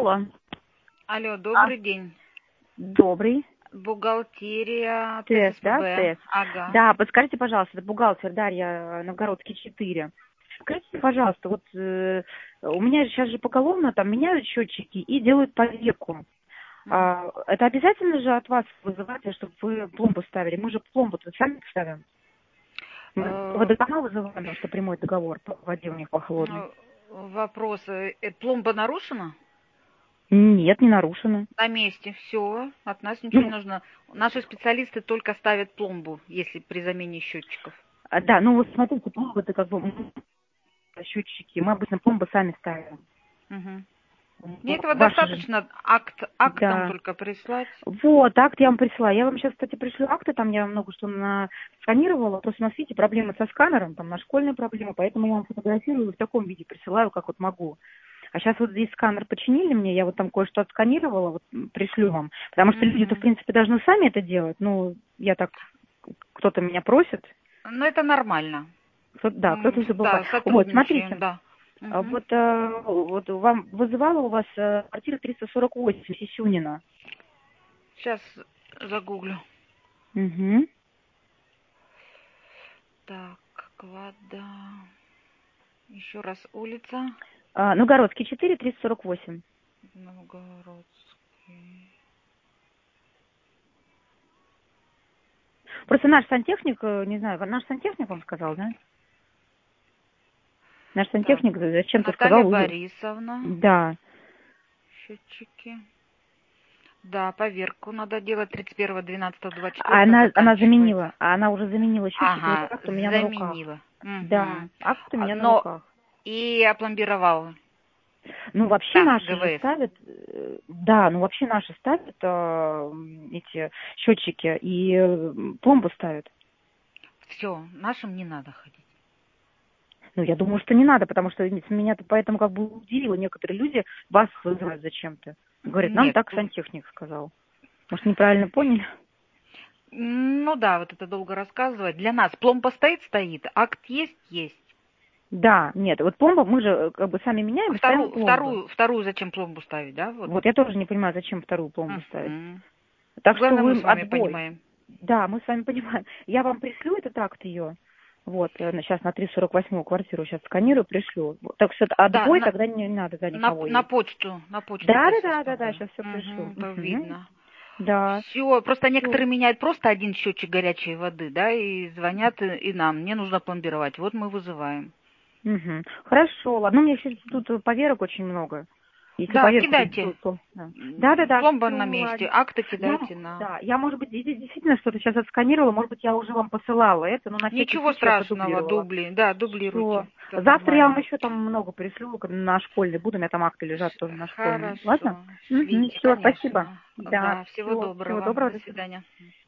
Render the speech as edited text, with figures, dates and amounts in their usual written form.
Алло. Алло, добрый день. Добрый. Бухгалтерия ТС, да, ТСПБ. ТС. Ага. Да, подскажите, пожалуйста, это бухгалтер Дарья, Новгородский 4. Скажите, пожалуйста, вот у меня сейчас же поголовно там меняют счетчики и делают поверку. Это обязательно же от вас вызывать, чтобы вы пломбу ставили? Мы же пломбу-то сами ставим. Водоканал вызываем, что прямой договор по воде у них по холодной. Вопрос. Пломба нарушена? Нет, не нарушено. На месте. Все. От нас ничего не нужно. Наши специалисты только ставят пломбу, если при замене счетчиков. Да, ну вот смотрите, пломбы это как бы счетчики. Мы обычно пломбы сами ставим. Угу. Мне этого Ваши достаточно актом да. только прислать. Вот, акт я вам присылаю. Я вам сейчас, кстати, пришлю акты, там я много что сканировала. Просто у нас, видите, проблемы со сканером, там на школьные проблемы, поэтому я вам фотографирую в таком виде присылаю, как вот могу. А сейчас вот здесь сканер починили мне, я вот там кое-что отсканировала, вот пришлю вам. Потому что люди-то, в принципе, должны сами это делать. Ну, я так, кто-то меня просит. Ну, это нормально. Кто-то забывает. Да, Вот, сотрудничаем, смотрите. да. Вот вам вызывала у вас квартира 348 Сисюнина. Сейчас загуглю. Угу. Так, Клада. Еще раз улица. Новгородский 4, 348. Новгородский. Просто наш сантехник, не знаю, наш сантехник вам сказал, да? Наш сантехник зачем-то Наталья сказал. Борисовна. Да. Счетчики. Да, поверку надо делать 31.12.24. Она заменила, она уже заменила счетчик, вот Ага, акт у меня на руках. заменила. Угу. Да, акт у меня на Но руках. и опломбировала. Ну, вообще Да, наши же ГВС. ставят, вообще наши ставят эти счетчики и пломбу ставят. Все, нашим не надо ходить. Ну, я думаю, что не надо, потому что меня-то поэтому как бы удивило. Некоторые люди вас вызывают зачем-то. Говорят, нам Нет. так сантехник сказал. Может, неправильно поняли? Ну да, вот это долго рассказывать. Для нас пломба стоит, акт есть. Да, нет, вот пломба, мы же как бы сами меняем и ставим пломбу. Вторую зачем пломбу ставить, да? Вот я тоже не понимаю, зачем вторую пломбу ставить. Так что Главное, мы вы с вами отбой. понимаем. Да, мы с вами понимаем. Я вам пришлю этот акт ее. Вот, сейчас на 348-ю квартиру сейчас сканирую, пришлю. Так что отбой Да, тогда не надо за никого на есть. почту. Да, присутствует. сейчас все пришлю. Это видно. Да. Все, просто некоторые меняют просто один счетчик горячей воды, да, и звонят и нам. Мне нужно пломбировать. Вот мы вызываем. Хорошо, ладно. У меня еще тут поверок очень много. Если Да, поверку, кидайте. то да. Пломба Всё, на месте. ладно. Акты кидайте на... Я, может быть, действительно что-то сейчас отсканировала, может быть, я уже вам посылала это, но на всякий Ничего случай я страшного, продублировала. дублируйте. Все. Это Завтра я вам нормально. еще там много пришлю, на школьный буду, у меня там акты лежат тоже на школьный. Ладно? Хорошо. Свите, Все, спасибо. конечно. Да, Да, всего всего доброго. доброго, До до свидания. свидания.